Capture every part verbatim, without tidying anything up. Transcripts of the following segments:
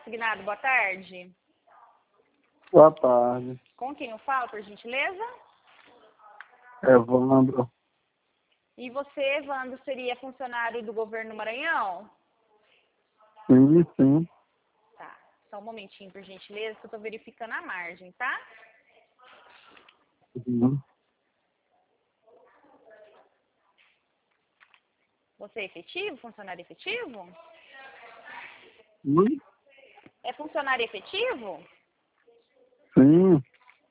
consignado, boa tarde. Boa tarde. Com quem eu falo, por gentileza? Evandro. E você, Evandro, seria funcionário do governo do Maranhão? Sim, sim. Tá, só um momentinho, por gentileza, que eu tô verificando a margem, tá? Uhum. Você é efetivo, funcionário efetivo? Sim. É funcionário efetivo? Sim.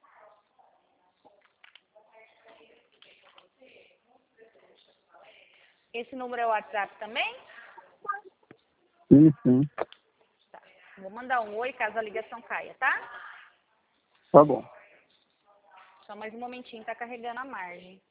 Esse número é o WhatsApp também? Sim, sim. Tá. Vou mandar um oi caso a ligação caia, tá? Tá bom. Só mais um momentinho, tá carregando a margem.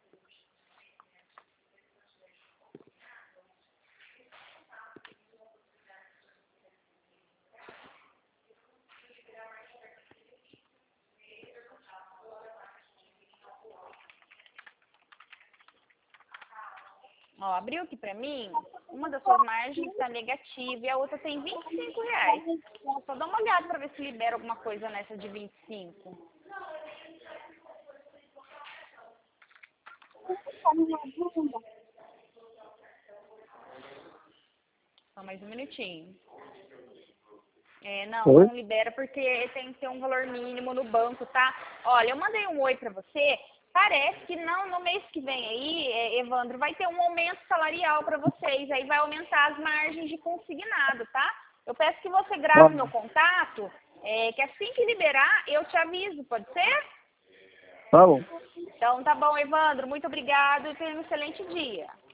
Ó, abriu aqui pra mim, uma das suas margens está negativa e a outra tem vinte e cinco reais. Só dá uma olhada pra ver se libera alguma coisa nessa de vinte e cinco. Só mais um minutinho. É, não, Oi? não libera porque tem que ter um valor mínimo no banco, tá? Olha, eu mandei um oi pra você. Parece que não, no mês que vem aí, é, Evandro, vai ter um aumento salarial para vocês. Aí vai aumentar as margens de consignado, tá? Eu peço que você Tá grave meu bom. contato, é, que assim que liberar, eu te aviso, pode ser? Tá bom. Então tá bom, Evandro, muito obrigado e tenha um excelente dia.